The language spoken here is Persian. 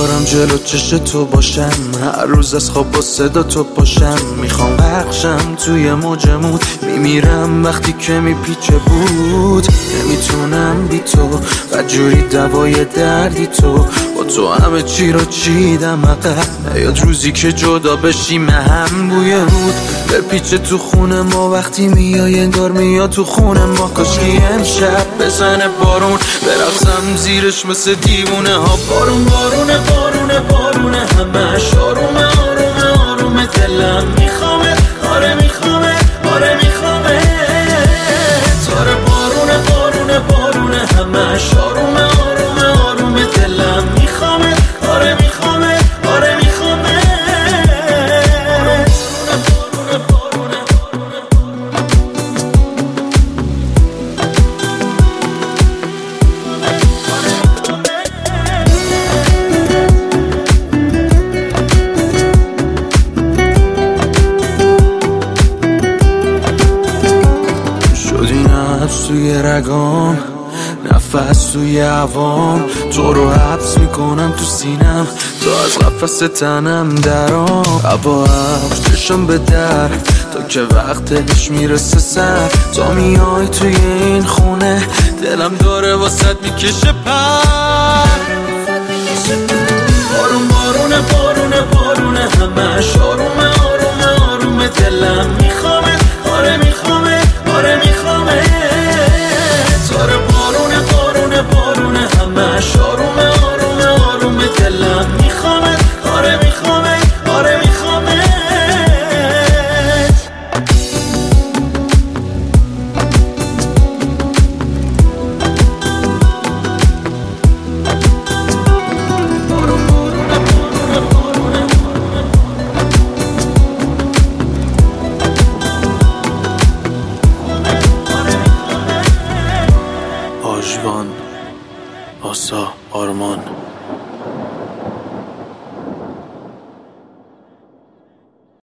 امیدوارم جلو چش تو باشم، هر روز از خواب با صدا تو پاشم. میخوام بخشم توی موجمود، میمیرم وقتی که میپیچه بود. نمیتونم بی تو، بدجوری دوای دردی تو. با تو همه چی رو چیدم عقب، یاد روزی که جدا بشیم هم بوی رود بپیچه تو خونه ما. وقتی میای انگار میاد تو خونه ما. کاشکی امشب بزنه بارون، برقصم زیرش مثل دیوونه ها. بارون بارونه بارونه بارونه، همش آرومه آرومه آرومه. دلم میخوامه، آره میخوامه، آره میخوامه. تاره بارونه بارونه بارونه، همش آرومه آرومه آرومه. دلم میخوامه، آره میخوامه، آره میخوامه. نفس توی رگام، نفس توی هوام. تو رو حبس میکنم تو سینم، تا از قفس تنم درام. هوا چشم به در، تا که وقتش میرسه سر. تا میای توی این خونه، دلم داره واسط میکشه پر. بارون بارونه بارونه بارونه، همش آرومه آرومه آرومه. دلم میخوامه، آره میخوامه، آره میخوامه. تاره بارونه بارونه بارونه، همش آرومه آرومه آرومه. دلم میخوامه، آره میخوامه، آره میخوامه. آژوان، آسا، آرمان.